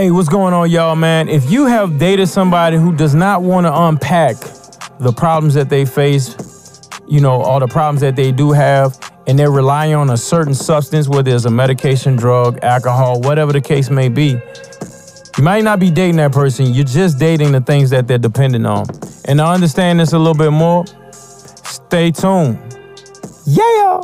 Hey, what's going on, y'all, man? If you have dated somebody who does not want to unpack the problems that they face, or the problems that they do have, and they're relying on a certain substance, whether it's a medication, drug, alcohol, whatever the case may be, you might not be dating that person. You're just dating the things that they're dependent on. And to understand this a little bit more, stay tuned. Yeah!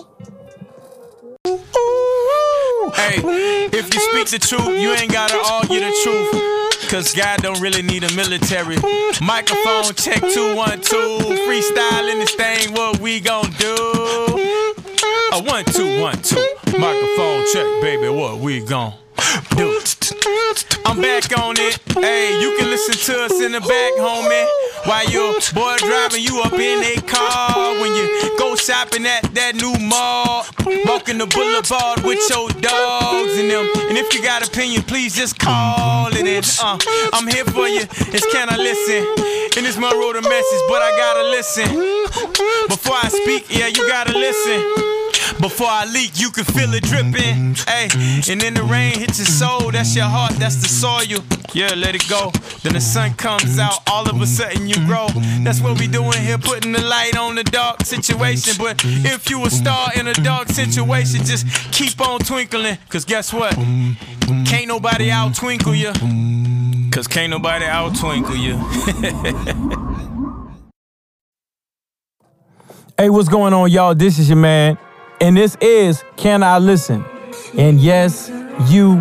Hey, if you speak the truth, you ain't gotta argue the truth. Cause God don't really need a military. Microphone check 2 1 2. Freestyling this thing, what we gon' do? 1 2 1 2. Microphone check, baby, what we gon' do? I'm back on it. Hey, you can listen to us in the back, homie. While your boy driving you up in a car. When you go shopping at that new mall. Walking the boulevard with your dogs and them. And if you got opinion, please just call it in. I'm here for you. It's Can I Listen? And it's my road a message, but I gotta listen. Before I speak, yeah, you gotta listen. Before I leak, you can feel it dripping. Hey, and then the rain hits your soul. That's your heart, that's the soil. Yeah, let it go. Then the sun comes out, all of a sudden you grow. That's what we doing here, putting the light on the dark situation. But if you a star in a dark situation, just keep on twinkling. Cause guess what? Can't nobody out twinkle you. Cause can't nobody out twinkle you. Hey, what's going on, y'all? This is your man. And this is Can I Listen? And yes, you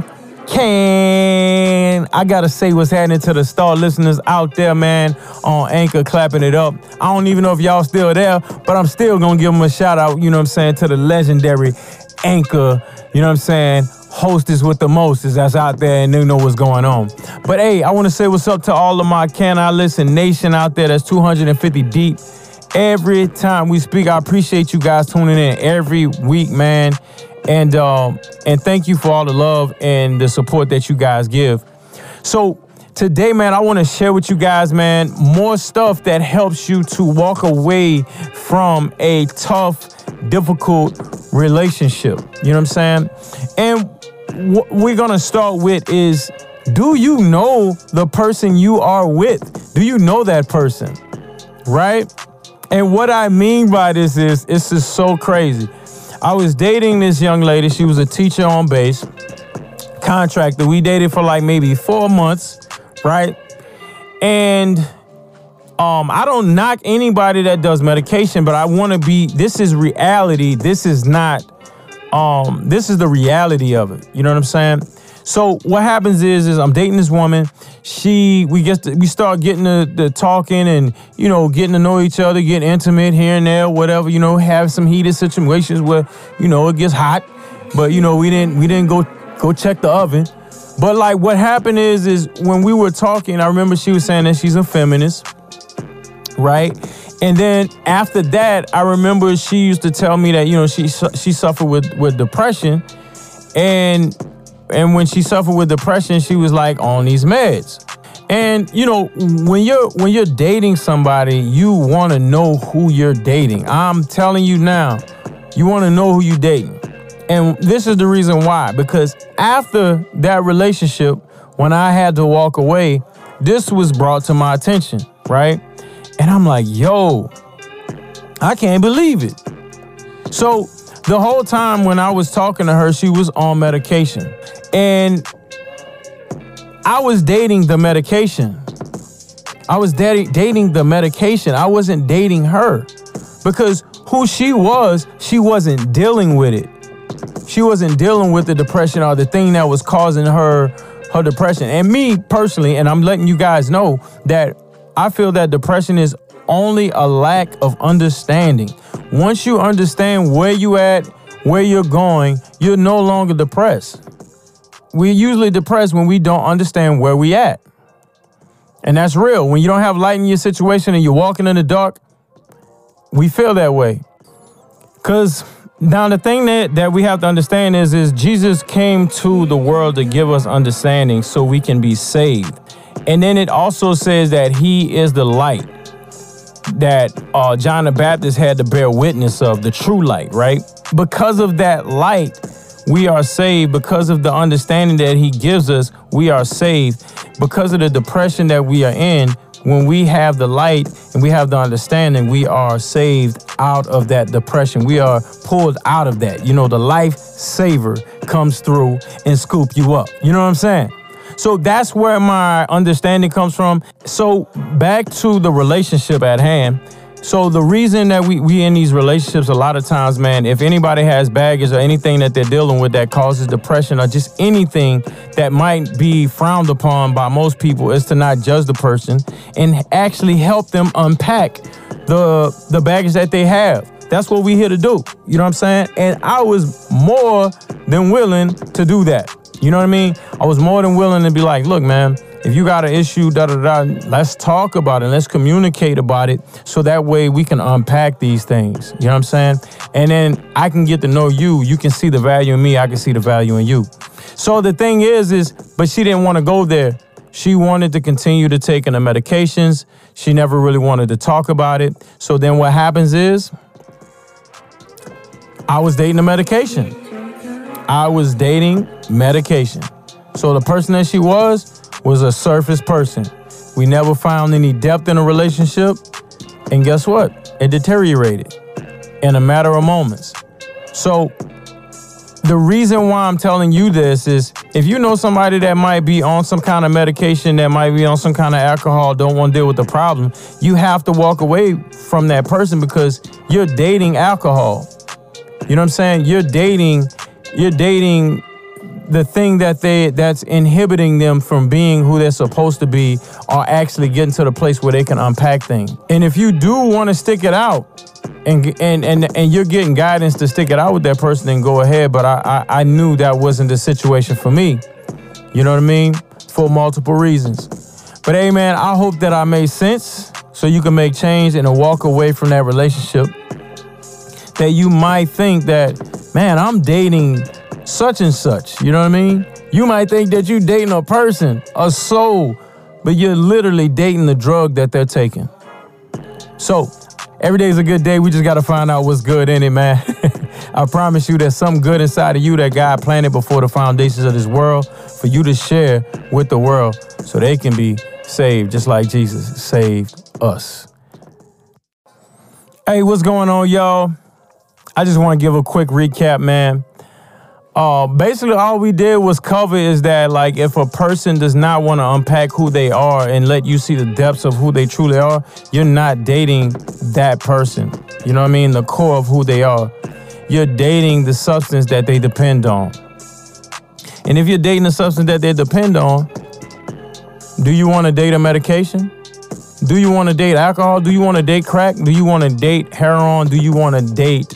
can. I gotta say what's happening to the star listeners out there, man, on Anchor, clapping it up. I don't even know if y'all still there, but I'm still gonna give them a shout out, to the legendary Anchor, hostess with the mostest that's out there and they know what's going on. But hey, I wanna say what's up to all of my Can I Listen nation out there that's 250 deep. Every time we speak, I appreciate you guys tuning in every week, man. And thank you for all the love and the support that you guys give. So today, man, I want to share with you guys, man, more stuff that helps you to walk away from a tough, difficult relationship. You know what I'm saying? And what we're going to start with is, do you know the person you are with? Do you know that person? Right? And what I mean by this is, it's just so crazy. I was dating this young lady. She was a teacher on base, contractor. We dated for like maybe 4 months, right? And I don't knock anybody that does medication, but I want to be, this is reality. This is not, this is the reality of it. You know what I'm saying? So what happens is I'm dating this woman. We start getting the talking and, getting to know each other, get intimate here and there, whatever, have some heated situations where, it gets hot, but, we didn't go check the oven. But like what happened is when we were talking, I remember she was saying that she's a feminist, right? And then after that, I remember she used to tell me that, she suffered with depression. And when she suffered with depression, she was like on these meds. And, when you're dating somebody, you want to know who you're dating. I'm telling you now, you want to know who you're dating. And this is the reason why. Because after that relationship, when I had to walk away, this was brought to my attention, right? And I'm like, yo, I can't believe it. So the whole time when I was talking to her, she was on medication. And I was dating the medication. I was dating the medication. I wasn't dating her. Because who she wasn't dealing with it. She wasn't dealing with the depression or the thing that was causing her depression. And me personally, and I'm letting you guys know that I feel that depression is only a lack of understanding. Once you understand where you at, where you're going, you're no longer depressed. We're usually depressed when we don't understand where we at. And that's real. When you don't have light in your situation and you're walking in the dark, we feel that way. Because now the thing that we have to understand is Jesus came to the world to give us understanding so we can be saved. And then it also says that he is the light that John the Baptist had to bear witness of, the true light, right? Because of that light, We are saved because of the understanding that he gives us. We are saved because of the depression that we are in. When we have the light and we have the understanding, we are saved out of that depression. We are pulled out of that. You know, the life saver comes through and scoop you up. You know what I'm saying? So that's where my understanding comes from. So back to the relationship at hand. So the reason that we in these relationships a lot of times, man, if anybody has baggage or anything that they're dealing with that causes depression or just anything that might be frowned upon by most people, is to not judge the person and actually help them unpack the baggage that they have. That's what we're here to do. You know what I'm saying? And I was more than willing to do that. You know what I mean? I was more than willing to be like, look, man, if you got an issue, let's talk about it. Let's communicate about it so that way we can unpack these things. You know what I'm saying? And then I can get to know you. You can see the value in me. I can see the value in you. So the thing is, but she didn't want to go there. She wanted to continue to take the medications. She never really wanted to talk about it. So then what happens is I was dating the medication. I was dating medication. So the person that she was a surface person. We never found any depth in a relationship. And guess what? It deteriorated in a matter of moments. So the reason why I'm telling you this is if you know somebody that might be on some kind of medication, that might be on some kind of alcohol, don't want to deal with the problem, you have to walk away from that person because you're dating alcohol. You know what I'm saying? You're dating the thing that's inhibiting them from being who they're supposed to be or actually getting to the place where they can unpack things. And if you do want to stick it out and you're getting guidance to stick it out with that person, then go ahead. But I knew that wasn't the situation for me. You know what I mean? For multiple reasons. But hey, man, I hope that I made sense so you can make change and walk away from that relationship that you might think that, man, I'm dating such and such, you know what I mean? You might think that you're dating a person, a soul, but you're literally dating the drug that they're taking. So every day is a good day. We just got to find out what's good in it, man. I promise you there's something good inside of you that God planted before the foundations of this world for you to share with the world so they can be saved just like Jesus saved us. Hey, what's going on, y'all? I just want to give a quick recap, man. Basically, all we did was cover is that, like, if a person does not want to unpack who they are and let you see the depths of who they truly are, you're not dating that person. You know what I mean? The core of who they are. You're dating the substance that they depend on. And if you're dating the substance that they depend on, do you want to date a medication? Do you want to date alcohol? Do you want to date crack? Do you want to date heroin? Do you want to date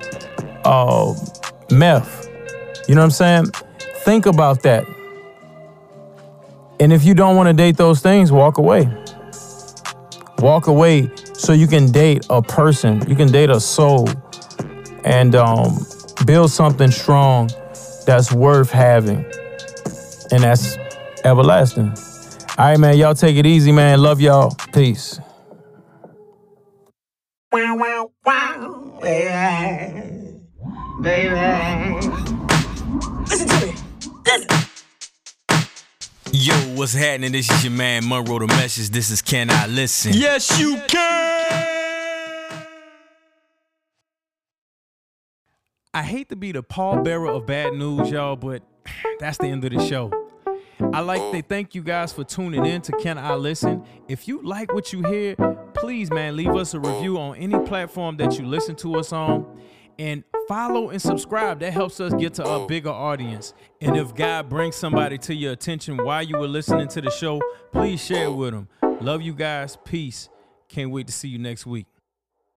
meth? You know what I'm saying? Think about that. And if you don't want to date those things, walk away. Walk away so you can date a person. You can date a soul and build something strong that's worth having. And that's everlasting. All right, man. Y'all take it easy, man. Love y'all. Peace. Wow, wow, wow, baby. Baby. Listen to me. Listen. Yo, what's happening? This is your man Monroe the Message. This is Can I Listen? Yes, you can. I hate to be the pallbearer of bad news, y'all, but that's the end of the show. I like to thank you guys for tuning in to Can I Listen. If you like what you hear, please, man, leave us a review on any platform that you listen to us on. And follow and subscribe. That helps us get to a bigger audience. And if God brings somebody to your attention while you were listening to the show, please share it with them. Love you guys. Peace. Can't wait to see you next week.